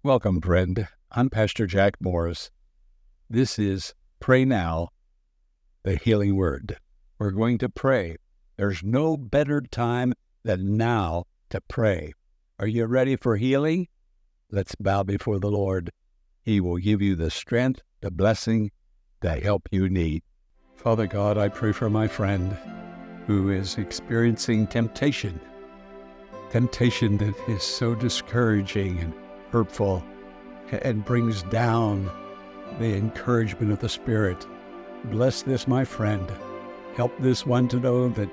Welcome, friend. I'm Pastor Jack Morris. This is Pray Now, the Healing Word. We're going to pray. There's no better time than now to pray. Are you ready for healing? Let's bow before the Lord. He will give you the strength, the blessing, the help you need. Father God, I pray for my friend who is experiencing temptation that is so discouraging and hurtful and brings down the encouragement of the Spirit. Bless this, my friend. Help this one to know that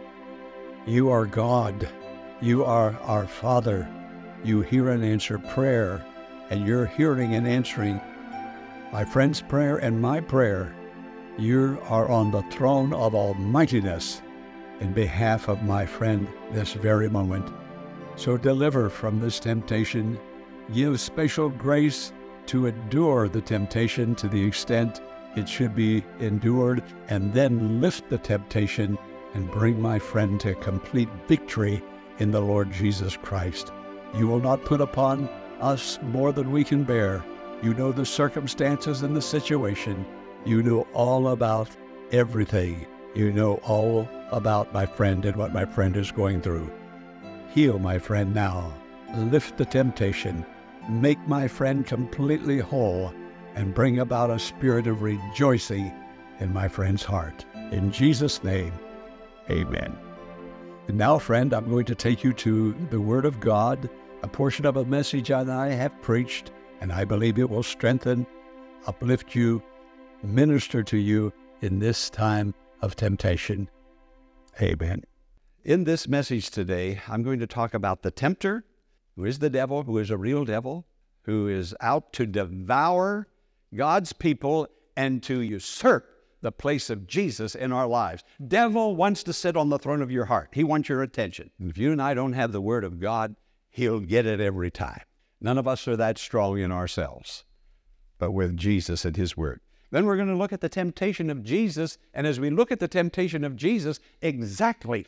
you are God. You are our Father. You hear and answer prayer, and you're hearing and answering my friend's prayer and my prayer. You are on the throne of almightiness in behalf of my friend this very moment. So deliver from this temptation. Give special grace to endure the temptation to the extent it should be endured, and then lift the temptation and bring my friend to complete victory in the Lord Jesus Christ. You will not put upon us more than we can bear. You know the circumstances and the situation. You know all about everything. You know all about my friend and what my friend is going through. Heal my friend now. Lift the temptation. Make my friend completely whole and bring about a spirit of rejoicing in my friend's heart. In Jesus' name, amen. And now, friend, I'm going to take you to the Word of God, a portion of a message that I have preached, and I believe it will strengthen, uplift you, minister to you in this time of temptation. Amen. In this message today, I'm going to talk about the tempter, who is the devil, who is a real devil, who is out to devour God's people and to usurp the place of Jesus in our lives. Devil wants to sit on the throne of your heart. He wants your attention. If you and I don't have the Word of God, he'll get it every time. None of us are that strong in ourselves, but with Jesus and His Word. Then we're going to look at the temptation of Jesus, and as we look at the temptation of Jesus, exactly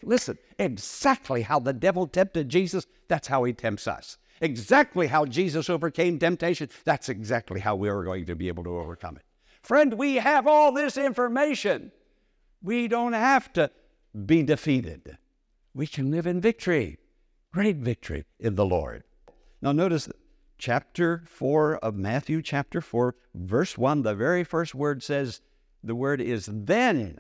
how the devil tempted Jesus, that's how he tempts us. Exactly how Jesus overcame temptation, that's exactly how we are going to be able to overcome it. Friend, we have all this information. We don't have to be defeated. We can live in victory, great victory in the Lord. Now notice chapter 4 of Matthew, chapter 4, verse 1, the very first word says, the word is then.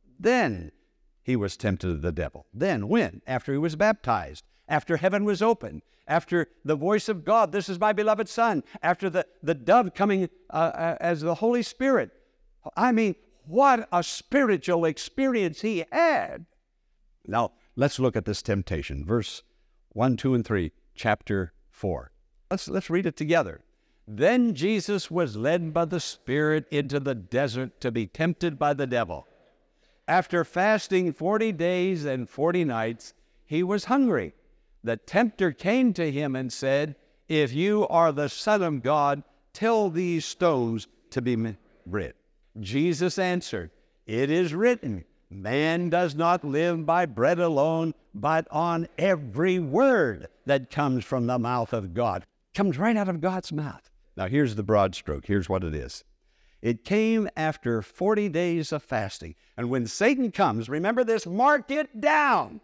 Then he was tempted of the devil. Then, when? After he was baptized, after heaven was opened, after the voice of God, this is my beloved Son, after the dove coming as the Holy Spirit. I mean, what a spiritual experience he had. Now, let's look at this temptation. Verse 1, 2, and 3, chapter 4. Let's read it together. Then Jesus was led by the Spirit into the desert to be tempted by the devil. After fasting 40 days and 40 nights, he was hungry. The tempter came to him and said, "If you are the Son of God, tell these stones to be bread." Jesus answered, "It is written, man does not live by bread alone, but on every word that comes from the mouth of God." Comes right out of God's mouth. Now here's the broad stroke. Here's what it is. It came after 40 days of fasting. And when Satan comes, remember this, mark it down.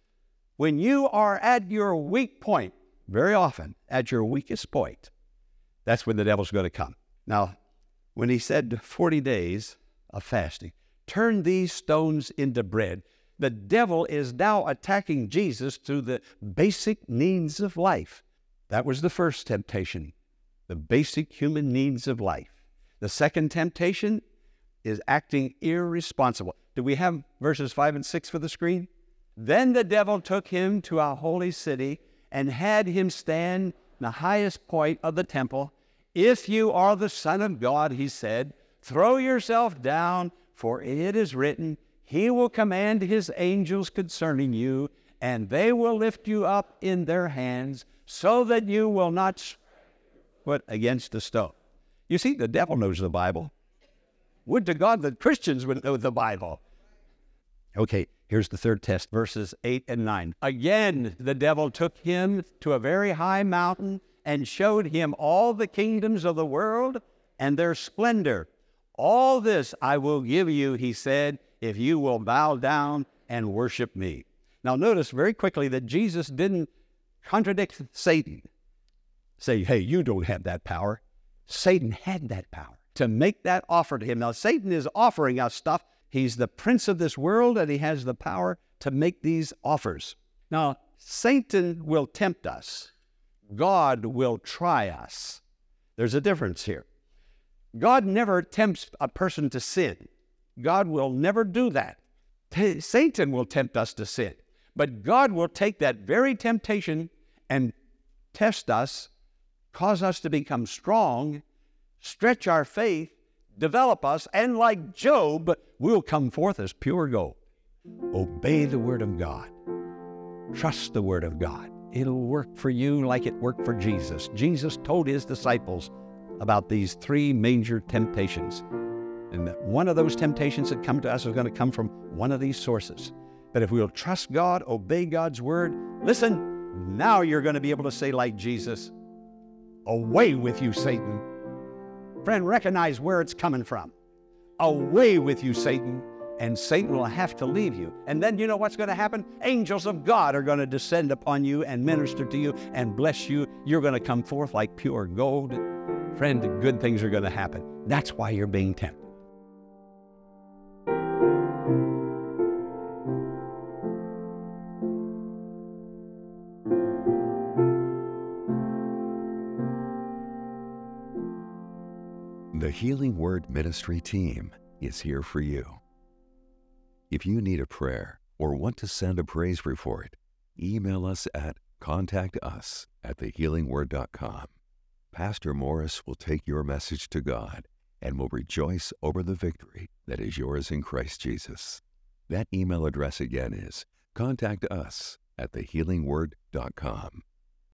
When you are at your weak point, very often at your weakest point, that's when the devil's going to come. Now, when he said 40 days of fasting, turn these stones into bread, the devil is now attacking Jesus through the basic needs of life. That was the first temptation, the basic human needs of life. The second temptation is acting irresponsible. Do we have verses 5 and 6 for the screen? Then the devil took him to a holy city and had him stand in the highest point of the temple. "If you are the Son of God," he said, "throw yourself down, for it is written, He will command His angels concerning you, and they will lift you up in their hands, so that you will not put against a stone." You see, the devil knows the Bible. Would to God that Christians would know the Bible. Okay, here's the third test, verses 8 and 9. Again, the devil took him to a very high mountain and showed him all the kingdoms of the world and their splendor. All this I will give you, he said, if you will bow down and worship me. Now notice very quickly that Jesus didn't contradict Satan. Say, hey, you don't have that power. Satan had that power to make that offer to him. Now Satan is offering us stuff. He's the prince of this world, and he has the power to make these offers. Now, Satan will tempt us. God will try us. There's a difference here. God never tempts a person to sin. God will never do that. Satan will tempt us to sin. But God will take that very temptation and test us, cause us to become strong, stretch our faith, develop us, and like Job, we'll come forth as pure gold. Obey the Word of God. Trust the Word of God. It'll work for you like it worked for Jesus. Jesus told his disciples about these three major temptations. And that one of those temptations that come to us is going to come from one of these sources. But if we'll trust God, obey God's Word, listen, now you're going to be able to say like Jesus, away with you, Satan. Friend, recognize where it's coming from. Away with you, Satan. And Satan will have to leave you. And then you know what's going to happen? Angels of God are going to descend upon you and minister to you and bless you. You're going to come forth like pure gold. Friend, good things are going to happen. That's why you're being tempted. The Healing Word Ministry team is here for you. If you need a prayer or want to send a praise report, email us at contactus@thehealingword.com. Pastor Morris will take your message to God and will rejoice over the victory that is yours in Christ Jesus. That email address again is contactus@thehealingword.com.